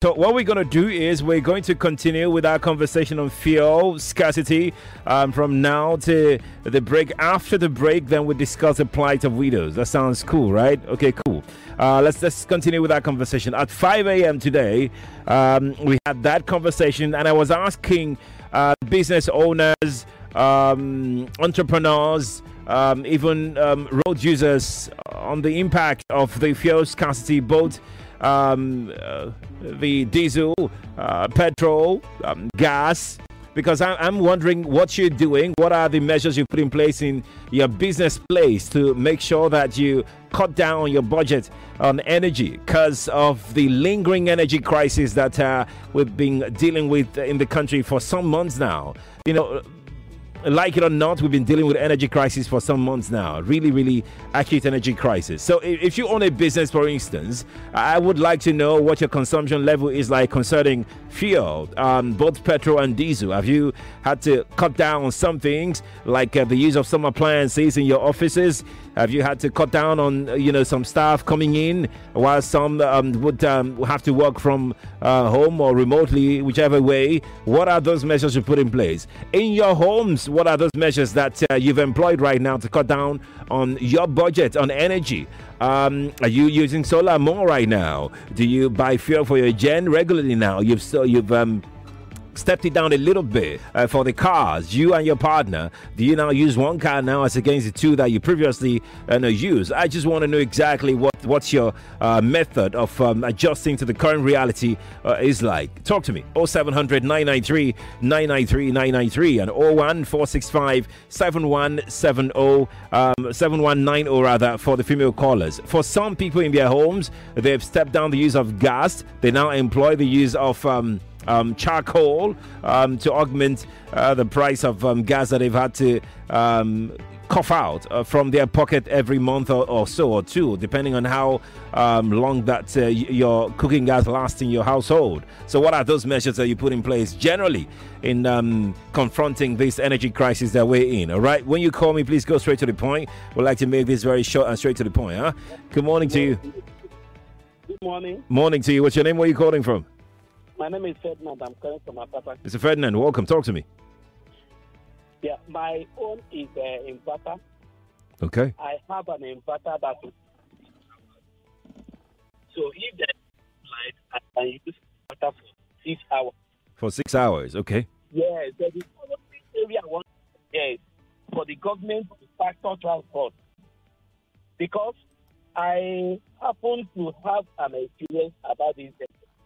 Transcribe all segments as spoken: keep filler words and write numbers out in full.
So what we're going to do is we're going to continue with our conversation on fuel scarcity um, from now to the break. After the break, then we discuss the plight of widows. That sounds cool, right? Okay, cool. Uh, let's let's continue with our conversation. At five a.m. today, um, we had that conversation, and I was asking uh, business owners, um, entrepreneurs, um, even um, road users on the impact of the fuel scarcity, both Um, uh, the diesel, uh, petrol, um, gas, because I, I'm wondering what you're doing. What are the measures you put in place in your business place to make sure that you cut down on your budget on energy because of the lingering energy crisis that uh, we've been dealing with in the country for some months now? You know, like it or not, we've been dealing with energy crisis for some months now. Really, really acute energy crisis. So if you own a business, for instance, I would like to know what your consumption level is like concerning fuel, um, both petrol and diesel. Have you had to cut down on some things, like uh, the use of some appliances in your offices? Have you had to cut down on, you know, some staff coming in, while some um, would um, have to work from uh, home or remotely, whichever way? What are those measures you put in place? In your homes, what are those measures that uh, you've employed right now to cut down on your budget on energy? Um, are you using solar more right now? Do you buy fuel for your gen regularly now? You've so you've um, stepped it down a little bit uh, for the cars. You and your partner, do you now use one car now as against the two that you previously uh, no, used? I just want to know exactly what what's your uh, method of um, adjusting to the current reality uh, is like. Talk to me. oh seven hundred, nine nine three, nine nine three, nine nine three and oh one four six five, seven one seven oh, um, seven one nine oh rather, for the female callers. For some people in their homes, they've stepped down the use of gas. They now employ the use of um, Um, charcoal um, to augment uh, the price of um, gas that they've had to um, cough out uh, from their pocket every month or, or so, or two, depending on how um, long that uh, y- your cooking gas lasts in your household. So what are those measures that you put in place generally in um, confronting this energy crisis that we're in? All right, when you call me, please go straight to the point. We'd like to make this very short and straight to the point. Huh? Good morning to you. Good morning. Morning to you. What's your name? Where are you calling from? My name is Ferdinand. I'm calling from Apapa. Mister Ferdinand, welcome. Talk to me. Yeah, my own is uh, inverter. Okay. I have an inverter that is. So if there's light, I can use inverter for six hours. For six hours, okay. Yes, there is one area I want yes, for the government to factor transport. Because I happen to have an experience about this.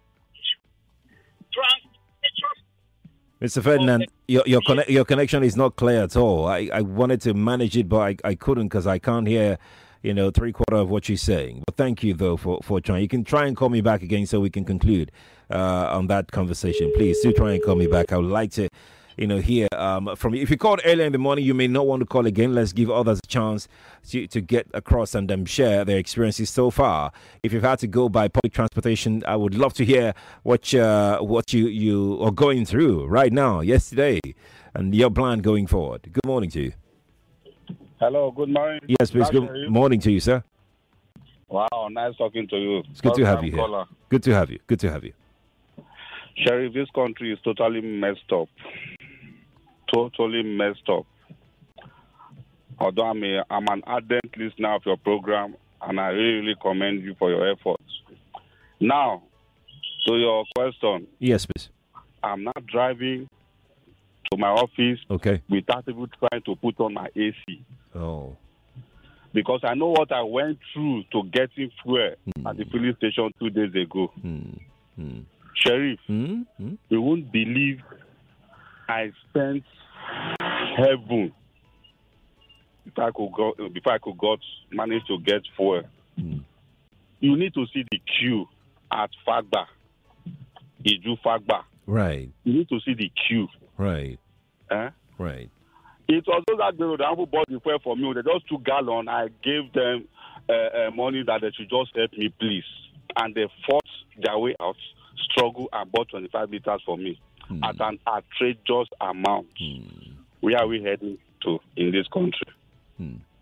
Mister Ferdinand, your your, conne- your connection is not clear at all. I, I wanted to manage it, but I, I couldn't because I can't hear, you know, three quarter of what you're saying. But thank you, though, for, for trying. You can try and call me back again so we can conclude uh, on that conversation. Please do try and call me back. I would like to, you know, hear um, from you. If you called earlier in the morning, you may not want to call again. Let's give others a chance to, to get across and um, share their experiences so far. If you've had to go by public transportation, I would love to hear what uh, what you, you are going through right now, yesterday, and your plan going forward. Good morning to you. Hello, good morning. Yes, please. Good morning to you, sir. Wow, nice talking to you. It's good to have you here. Good to have you. Good to have you. Sheriff, this country is totally messed up. Totally messed up. Although I'm, a, I'm an ardent listener of your program, and I really, really commend you for your efforts. Now, to your question. Yes, please. I'm not driving to my office okay. without even trying to put on my A C. Oh. Because I know what I went through to getting fuel mm. at the filling station two days ago. Mm. Mm. Sheriff, mm. Mm. you won't believe I spent heaven if I could go before I could got manage to get fuel. Mm. You need to see the queue at Fagba, Iju Fagba. Right. You need to see the queue. Right. Eh? Right. It was those that they who bought the fuel for me. They just took gallon. I gave them uh, uh, money that they should just help me, please. And they fought their way out, struggled, and bought twenty-five liters for me mm. at an outrageous amount. Mm. Where are we heading to in this country? Mm.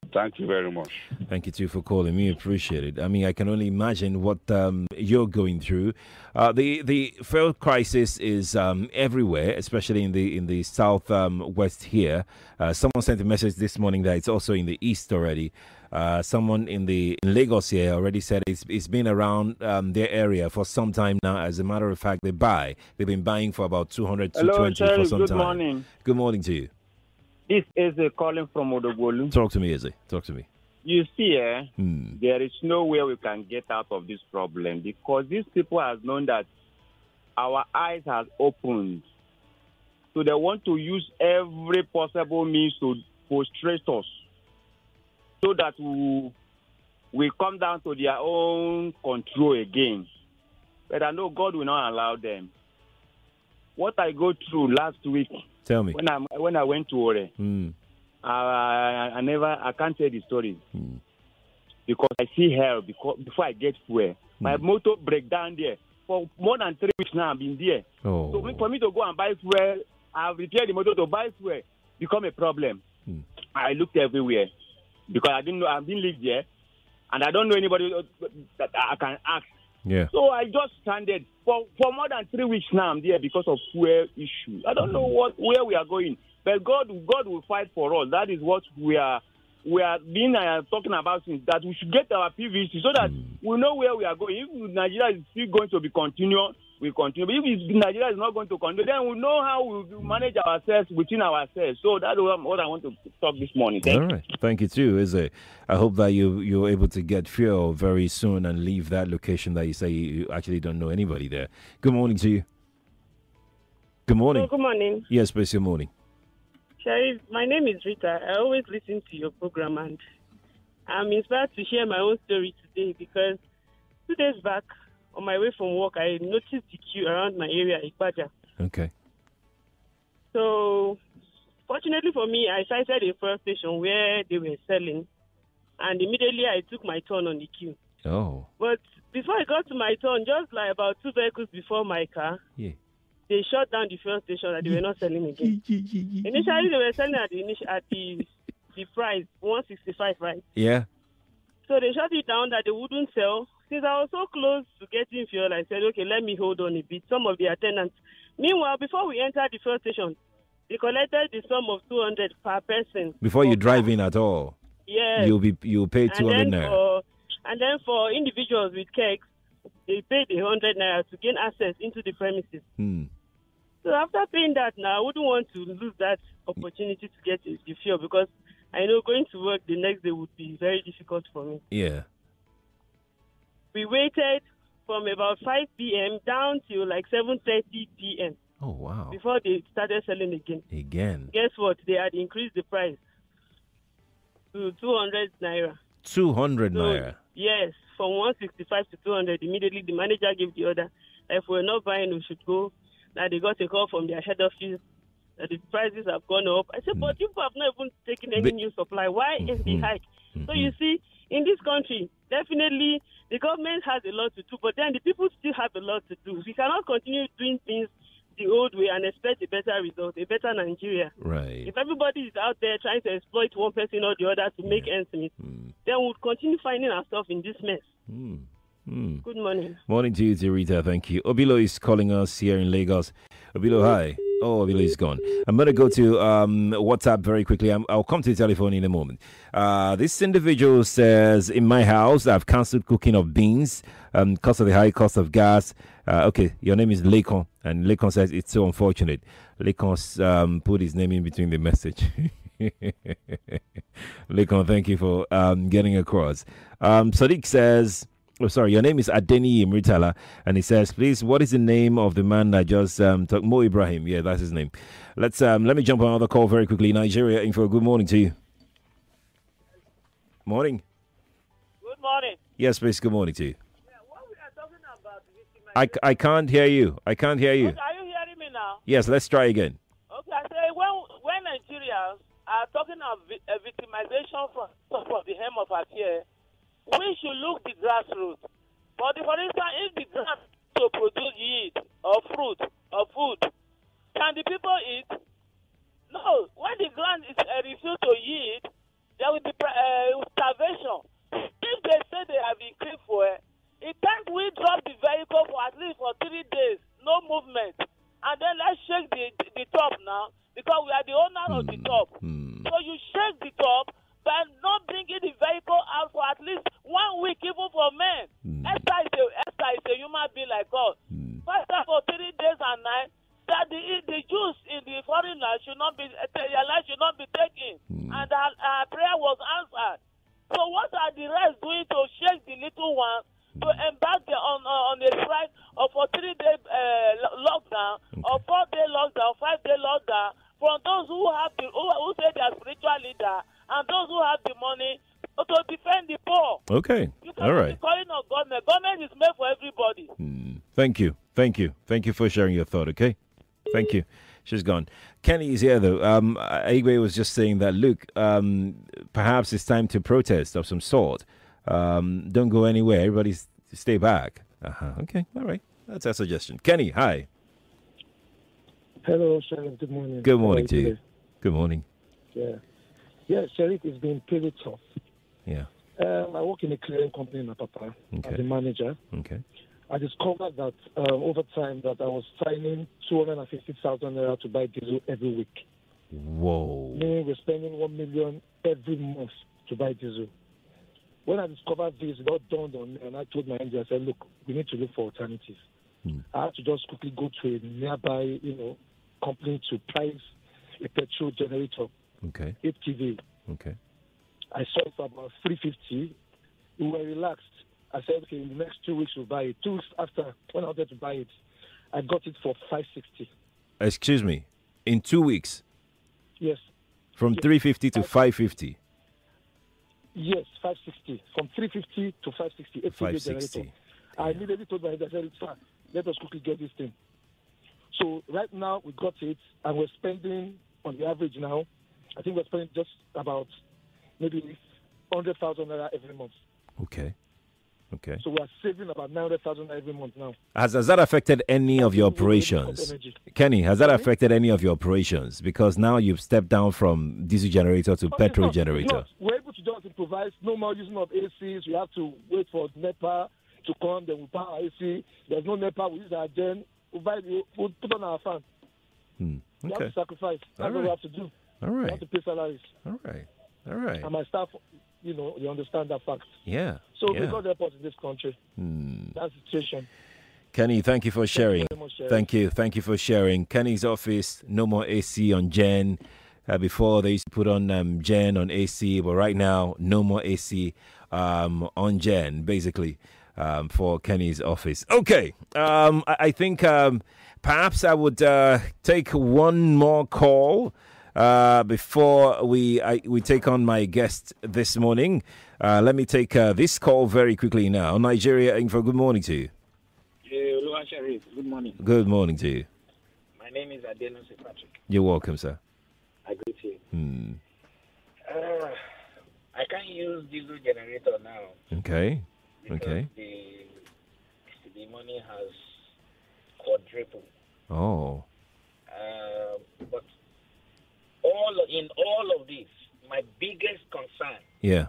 Thank you very much. Thank you too for calling me. Appreciate it. I mean, I can only imagine what um, you're going through. Uh, the the fuel crisis is um, everywhere, especially in the in the south um, west here. Uh, someone sent a message this morning that it's also in the east already. Uh, someone in the in Lagos here already said it's it's been around um, their area for some time now. As a matter of fact, they buy. They've been buying for about two hundred, two twenty Hello, for some good time. Good morning. Good morning to you. This is a calling from Odogwolu. Talk to me, Izzy. Talk to me. You see, eh, Hmm. there is no way we can get out of this problem because these people have known that our eyes have opened. So they want to use every possible means to frustrate us so that we, we come down to their own control again. But I know God will not allow them. What I go through last week, Tell me. when I when I went to Ore, Hmm. I, I never I can't tell the story Hmm. because I see hell because before I get fuel, my Hmm. motor break down there for more than three weeks now. I've been there. Oh. So for me to go and buy fuel, I've repaired the motor to buy fuel become a problem. Hmm. I looked everywhere because I didn't know I didn't live there, and I don't know anybody that I can ask. Yeah. So I just stranded for for more than three weeks now. I'm there because of fuel issue. I don't know what where we are going, but God God will fight for us. That is what we are we are being uh, talking about since that we should get our P V C so that Mm. we know where we are going. If Nigeria is still going to be continued, we continue. But if it's, Nigeria is not going to continue, then we know how we will manage ourselves within ourselves. So that's what I want to talk this morning. Thank All right. Thank you too, Izzy. I hope that you you're able to get fuel very soon and leave that location that you say you actually don't know anybody there. Good morning to you. Good morning. Oh, good morning. Yes, please. Good morning. Sharif, my name is Rita. I always listen to your program and I'm inspired to share my own story today because two days back on my way from work, I noticed the queue around my area, Ikpaja. Okay. So, fortunately for me, I sighted a fuel station where they were selling and immediately I took my turn on the queue. Oh. But before I got to my turn, just like about two vehicles before my car, Yeah. they shut down the fuel station that they were not selling again. Initially, they were selling at the initial, at the the price one sixty-five, right? Yeah. So they shut it down that they wouldn't sell. Since I was so close to getting fuel, I said, okay, let me hold on a bit. Some of the attendants. Meanwhile, before we entered the fuel station, they collected the sum of two hundred per person. Before you drive in at all, yes. you'll be you'll pay two hundred and then naira. for and then for individuals with kegs, they paid a hundred naira to gain access into the premises. Hmm. So after paying that now, I wouldn't want to lose that opportunity to get the fuel because I know going to work the next day would be very difficult for me. Yeah. We waited from about five p.m. down till like seven thirty p.m. Oh wow. before they started selling again. Again. Guess what? They had increased the price to two hundred naira. Two hundred So, naira. yes, from one sixty-five to two hundred. Immediately, the manager gave the order. If we're not buying, we should go. Now they got a call from their head office that the prices have gone up. I said, Mm. but you have not even taken any But- new supply. Why is the Mhm. hike? So Mhm. you see, in this country, definitely the government has a lot to do, but then the people still have a lot to do. We cannot continue doing things the old way and expect a better result, a better Nigeria. Right. If everybody is out there trying to exploit one person or the other to make ends meet, Mm. then we'll continue finding ourselves in this mess. Mm. Mm. Good morning. Morning to you, to Rita. Thank you. Obilo is calling us here in Lagos. Obilo, hi. Oh, Obilo is gone. I'm going to go to um, WhatsApp very quickly. I'm, I'll come to the telephone in a moment. Uh, this individual says, in my house, I've cancelled cooking of beans um, because of the high cost of gas. Uh, okay, your name is Lekon. And Lekon says, it's so unfortunate. Lekon um, put his name in between the message. Lekon, thank you for um, getting across. Um, Sadiq says, oh, sorry, your name is Adeni Imritala, and he says, please, what is the name of the man that just um, talked? Mo Ibrahim, yeah, that's his name. Let's um, let me jump on another call very quickly. Nigeria, info. Good morning to you. Morning. Good morning. Yes, please. Good morning to you. Yeah, what we are talking about I, I can't hear you. I can't hear you. Okay, are you hearing me now? Yes, let's try again. Okay, I say when when Nigerians are talking of vi- uh, victimization from of the hem of affairs, we should look the grassroots. But for instance, if the ground to produce yield or fruit or food, can the people eat? No. When the ground is uh, refused to yield, there will be uh, starvation. If they say they have increased fuel, it can't we drop the vehicle for at least for three days, no movement, and then let's shake the the, the top now because we are the owner mm. of the top. Mm. So you shake the top, but not bringing the vehicle out for at least one week, even for men. Mm. Esther is a Esther is a human being like us. Mm. Faster for three days and nights. That the the Jews in the foreign land should not be their life should not be taken, mm. and our, our prayer was answered. So what are the rest doing to shake the little one? To embark on uh, on a strike or for three day uh, lockdown okay. or four day lockdown, five day lockdown from those who have the who, who say they are spiritual leader and those who have the money to defend the poor. Okay, all right. Calling on government. Government is made for everybody. Mm. Thank you, thank you, thank you for sharing your thought. Okay, thank you. She's gone. Kenny is here though. Um, Igwe was just saying that. Look, um, perhaps it's time to protest of some sort. Um, don't go anywhere. Everybody stay back. Uh-huh. Okay. All right. That's our suggestion. Kenny, hi. Hello, Sheriff. Good morning. Good morning to you. Good morning. Yeah. Yeah, Sheriff, it's been pretty tough. Yeah. Um, I work in a clearing company in Apapa okay. as a manager. Okay. I discovered that um, over time that I was signing two hundred fifty thousand naira to buy diesel every week. Whoa. Meaning we're spending one million every month to buy diesel. When I discovered this, it all dawned on me, and I told my engineer, I said, look, we need to look for alternatives. Hmm. I had to just quickly go to a nearby, you know, company to price a petrol generator. Okay. eight K V. Okay. I saw it for about three fifty. We were relaxed. I said, okay, in the next two weeks we'll buy it. Two weeks after, when I wanted to buy it, I got it for five sixty. Excuse me, in two weeks? Yes. From yes. three fifty to five fifty? Yes, five sixty. From three fifty to five sixty. five sixty. Yeah. I immediately told my engineer, I said, it's fine. Let us quickly get this thing. So right now we got it, and we're spending, on the average now, I think we're spending just about maybe one hundred thousand naira every month. Okay. Okay. So we are saving about nine hundred thousand every month now. Has, has that affected any of your operations? Kenny, has that Sorry? affected any of your operations? Because now you've stepped down from diesel generator to Oh, petrol not, generator. not. We're able to just improvise. No more using of A Cs. We have to wait for NEPA to come. Then we buy our A C. There's no NEPA. We use our gen. We buy the, we'll put on our fan. Hmm. We Okay. have to sacrifice. That's All what we right. have to do. All We right. have to pay salaries. All right. All right. And my staff, you know, they understand that fact. Yeah. So yeah. we got the airport in this country. Hmm. That's the situation. Kenny, thank you for sharing. Thank you very much, Sheriff. Thank you. Thank you for sharing. Kenny's office, no more A C on Gen. Uh, before they used to put on um, Gen on A C, but right now, no more A C um, on Gen, basically, um, for Kenny's office. Okay. Um, I, I think um, perhaps I would uh, take one more call uh, before we I, we take on my guest this morning. Uh, let me take uh, this call very quickly now. Nigeria Info, good morning to you. Yeah, Sheriff, good morning. Good morning to you. My name is Adenos Patrick. You're welcome, sir. I greet you. Hmm. Uh, I can't use diesel generator now. Okay. Because Okay. The, the money has quadrupled. Oh. Uh, but all in all of this, my biggest concern Yeah.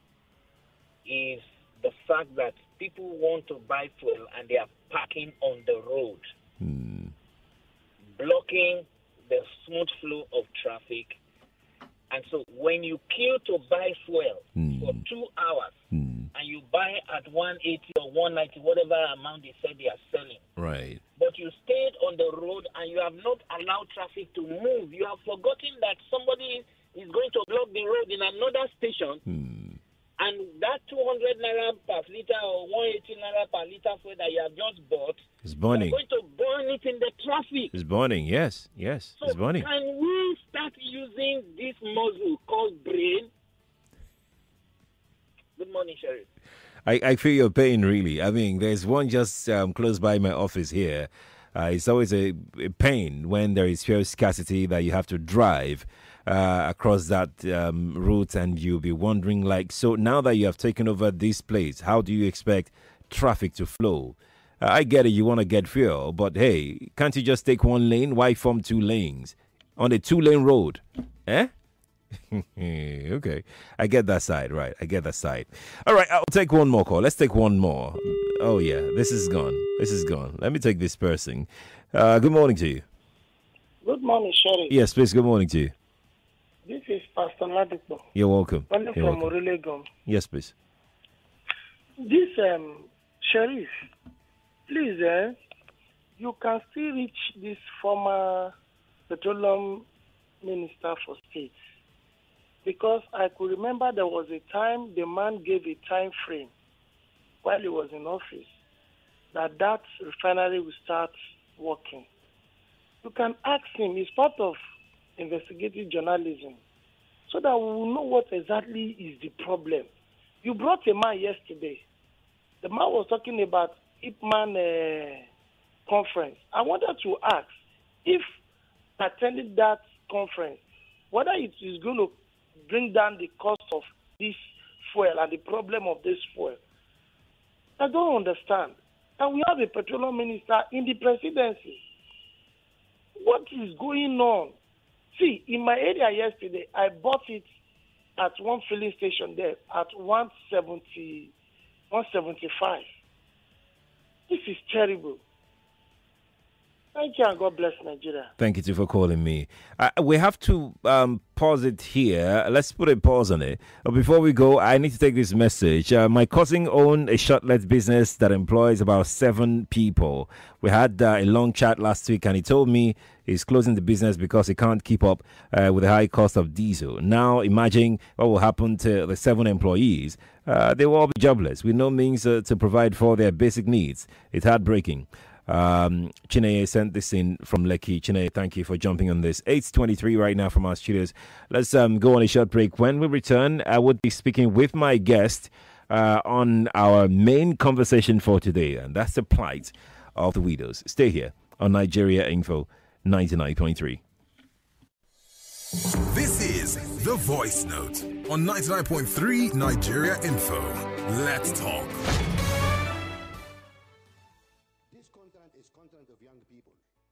is the fact that people want to buy fuel and they are parking on the road, Hmm. blocking the smooth flow of traffic. And so when you queue to buy fuel Hmm. for two hours Hmm. and you buy at one eighty or one ninety, whatever amount they said they are selling, Right. but you stayed on the road and you have not allowed traffic to move, you have forgotten that somebody is going to block the road in another station, Hmm. and that two hundred naira per liter or one eighty naira per liter fuel that you have just bought, It's you're burning. going to burn it in the traffic. It's burning. Yes. Yes. So It's burning. can we start using this muscle called brain? Good morning, Sheriff. I, I feel your pain, really. I mean, there's one just um, close by my office here. Uh, it's always a, a pain when there is fuel scarcity that you have to drive uh, across that um, route, and you'll be wondering, like, so now that you have taken over this place, how do you expect traffic to flow? Uh, I get it, you want to get fuel, but hey, can't you just take one lane? Why form two lanes on a two-lane road? Eh? Okay. I get that side, right. I get that side. All right, I'll take one more call. Let's take one more. Oh, yeah, this is gone. This is gone. Let me take this person. Uh, good morning to you. Good morning, Sherry. Yes, please, good morning to you. This is Pastor Ladipo. You're welcome. Calling You're from welcome. Orelegum. Yes, please. This um, Sheriff, please, eh, you can still reach this former petroleum minister for state. Because I could remember there was a time the man gave a time frame while he was in office that that refinery will start working. You can ask him, it's part of investigative journalism, so that we will know what exactly is the problem. You brought a man yesterday. The man was talking about Ipman uh, conference. I wanted to ask if attending that conference, whether it is going to bring down the cost of this fuel and the problem of this fuel. I don't understand. And we have a petroleum minister in the presidency. What is going on? See, in my area yesterday, I bought it at one filling station there at one seventy, one seventy-five. This is terrible. Thank you and God bless Nigeria. Thank you too for calling me. Uh, we have to um, pause it here. Let's put a pause on it. But before we go, I need to take this message. Uh, my cousin owned a shortlet business that employs about seven people. We had uh, a long chat last week, and he told me he's closing the business because he can't keep up uh, with the high cost of diesel. Now, imagine what will happen to the seven employees. Uh, they will all be jobless with no means uh, to provide for their basic needs. It's heartbreaking. Um, Chineye sent this in from Lekki. Chineye, thank you for jumping on this. eight twenty-three right now from our studios. Let's um, go on a short break. When we return, I would be speaking with my guest uh, on our main conversation for today, and that's the plight of the widows. Stay here on Nigeria Info ninety-nine point three. This is The Voice Note on ninety-nine point three Nigeria Info. Let's talk. This content is content of young people.